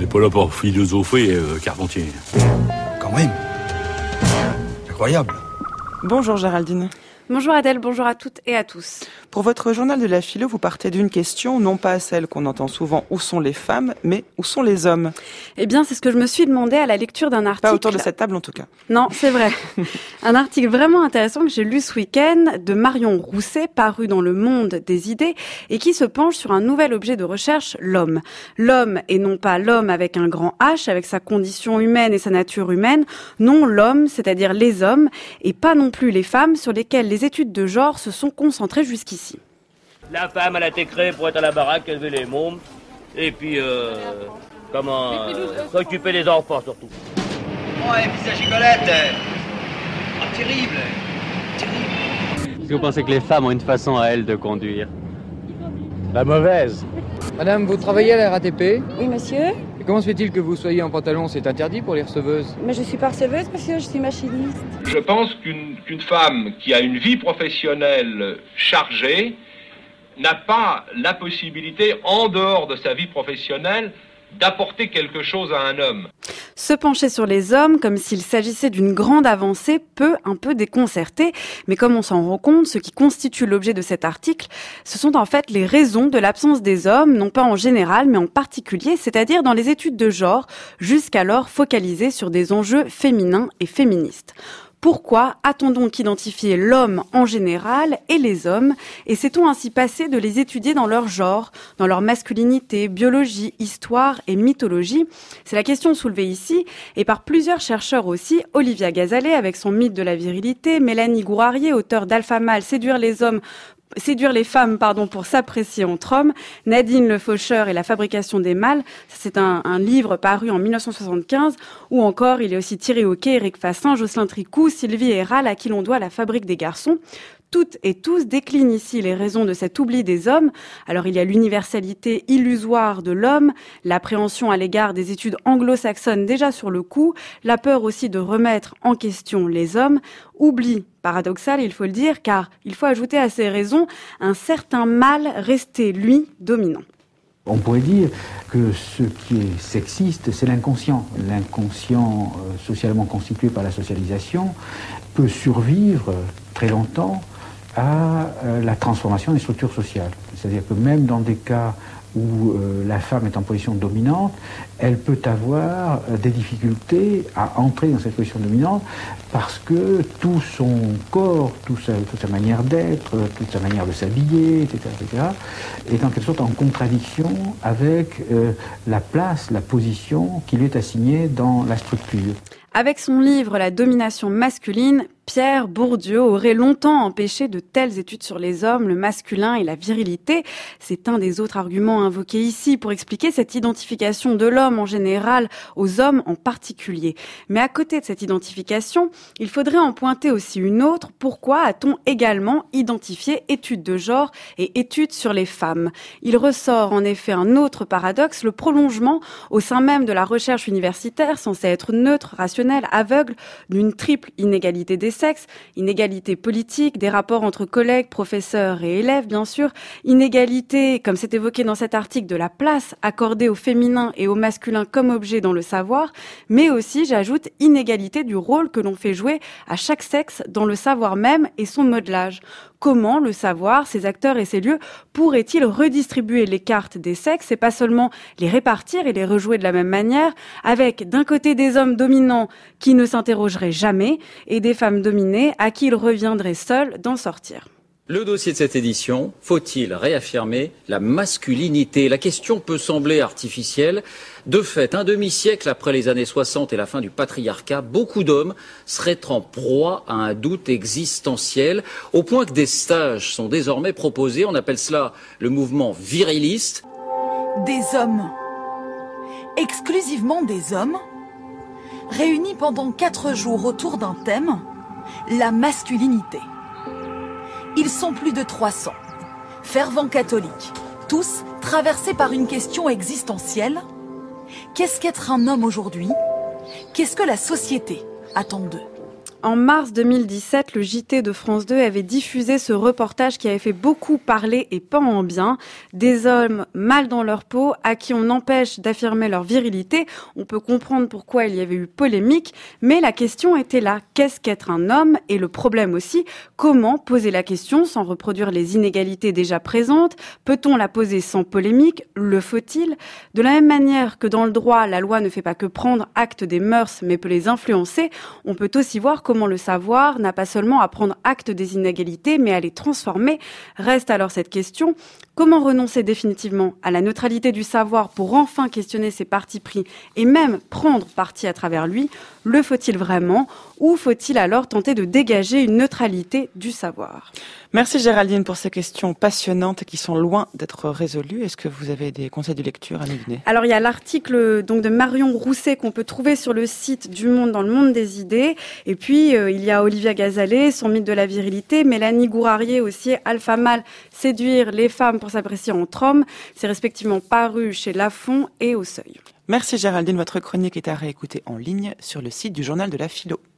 pas là pour philosopher, Carpentier. Quand même. Incroyable. Bonjour Géraldine. Bonjour Adèle, bonjour à toutes et à tous. Pour votre journal de la philo, vous partez d'une question, non pas celle qu'on entend souvent, où sont les femmes, mais où sont les hommes? Eh bien, c'est ce que je me suis demandé à la lecture d'un article. Pas autour de cette table en tout cas. Non, c'est vrai. Un article vraiment intéressant que j'ai lu ce week-end de Marion Rousset, paru dans Le Monde des idées, et qui se penche sur un nouvel objet de recherche, l'homme. L'homme, et non pas l'homme avec un grand H, avec sa condition humaine et sa nature humaine. Non, l'homme, c'est-à-dire les hommes, et pas non plus les femmes, sur lesquelles les études de genre se sont concentrées jusqu'ici. La femme, elle a été créée pour être à la baraque, élever les mômes, et puis, s'occuper des enfants surtout. Ouais, puis ça gigolette. Oh, terrible. Est-ce que vous pensez que les femmes ont une façon à elles de conduire? La mauvaise. Madame, vous travaillez à la RATP? Oui, monsieur. Et comment se fait-il que vous soyez en pantalon? C'est interdit pour les receveuses? Mais je suis pas receveuse parce que je suis machiniste. Je pense qu'une femme qui a une vie professionnelle chargée n'a pas la possibilité, en dehors de sa vie professionnelle, d'apporter quelque chose à un homme. Se pencher sur les hommes comme s'il s'agissait d'une grande avancée peut un peu déconcerter, mais comme on s'en rend compte, ce qui constitue l'objet de cet article, ce sont en fait les raisons de l'absence des hommes, non pas en général, mais en particulier, c'est-à-dire dans les études de genre, jusqu'alors focalisées sur des enjeux féminins et féministes. Pourquoi a-t-on donc identifié l'homme en général et les hommes, et s'est-on ainsi passé de les étudier dans leur genre, dans leur masculinité, biologie, histoire et mythologie? C'est la question soulevée ici, et par plusieurs chercheurs aussi, Olivia Gazalet avec son mythe de la virilité, Mélanie Gourarier, auteure d'Alpha Male, séduire les femmes pour s'apprécier entre hommes, Nadine Le Faucheur et la fabrication des mâles, c'est un livre paru en 1975, ou encore il y a aussi Thierry Hoquet, Éric Fassin, Jocelyn Tricou, Sylvie Héral, à qui l'on doit La Fabrique des garçons. Toutes et tous déclinent ici les raisons de cet oubli des hommes. Alors il y a l'universalité illusoire de l'homme, l'appréhension à l'égard des études anglo-saxonnes déjà sur le coup, la peur aussi de remettre en question les hommes, oubli paradoxal, il faut le dire, car il faut ajouter à ces raisons un certain mal resté, lui, dominant. On pourrait dire que ce qui est sexiste, c'est l'inconscient. L'inconscient socialement constitué par la socialisation peut survivre très longtemps à la transformation des structures sociales. C'est-à-dire que même dans des cas où la femme est en position dominante, elle peut avoir des difficultés à entrer dans cette position dominante parce que tout son corps, toute sa manière d'être, toute sa manière de s'habiller, etc., est en quelque sorte en contradiction avec la place, la position qui lui est assignée dans la structure. Avec son livre « La domination masculine », Pierre Bourdieu aurait longtemps empêché de telles études sur les hommes, le masculin et la virilité. C'est un des autres arguments invoqués ici pour expliquer cette identification de l'homme en général aux hommes en particulier. Mais à côté de cette identification, il faudrait en pointer aussi une autre. Pourquoi a-t-on également identifié études de genre et études sur les femmes? Il ressort en effet un autre paradoxe, le prolongement au sein même de la recherche universitaire, censée être neutre, rationnelle, aveugle, d'une triple inégalité des sexes, inégalité politique, des rapports entre collègues, professeurs et élèves, bien sûr, inégalité, comme c'est évoqué dans cet article, de la place accordée au féminin et au masculin comme objet dans le savoir, mais aussi, j'ajoute, inégalité du rôle que l'on fait jouer à chaque sexe dans le savoir même et son modelage. Comment le savoir, ses acteurs et ses lieux pourraient-ils redistribuer les cartes des sexes et pas seulement les répartir et les rejouer de la même manière, avec d'un côté des hommes dominants qui ne s'interrogeraient jamais et des femmes dominées à qui il reviendrait seul d'en sortir. Le dossier de cette édition, faut-il réaffirmer la masculinité? La question peut sembler artificielle. De fait, un demi-siècle après les années 60 et la fin du patriarcat, beaucoup d'hommes seraient en proie à un doute existentiel, au point que des stages sont désormais proposés. On appelle cela le mouvement viriliste. Des hommes, exclusivement des hommes, réunis pendant 4 jours autour d'un thème, la masculinité. Ils sont plus de 300, fervents catholiques, tous traversés par une question existentielle. Qu'est-ce qu'être un homme aujourd'hui? Qu'est-ce que la société attend d'eux? En mars 2017, le JT de France 2 avait diffusé ce reportage qui avait fait beaucoup parler et pas en bien. Des hommes mal dans leur peau, à qui on empêche d'affirmer leur virilité. On peut comprendre pourquoi il y avait eu polémique, mais la question était là. Qu'est-ce qu'être un homme? Et le problème aussi, comment poser la question sans reproduire les inégalités déjà présentes? Peut-on la poser sans polémique? Le faut-il? De la même manière que dans le droit, la loi ne fait pas que prendre acte des mœurs, mais peut les influencer, on peut aussi voir comment le savoir n'a pas seulement à prendre acte des inégalités, mais à les transformer. Reste alors cette question, comment renoncer définitivement à la neutralité du savoir pour enfin questionner ses partis pris et même prendre parti à travers lui? Le faut-il vraiment? Ou faut-il alors tenter de dégager une neutralité du savoir? Merci Géraldine pour ces questions passionnantes qui sont loin d'être résolues. Est-ce que vous avez des conseils de lecture à nous donner? Alors il y a l'article donc de Marion Rousset qu'on peut trouver sur le site du Monde dans le Monde des idées. Et puis il y a Olivia Gazalet, son mythe de la virilité, Mélanie Gourarier aussi, Alpha Mâle, séduire les femmes pour s'apprécier entre hommes. C'est respectivement paru chez Lafon et Au Seuil. Merci Géraldine, votre chronique est à réécouter en ligne sur le site du Journal de la Philo.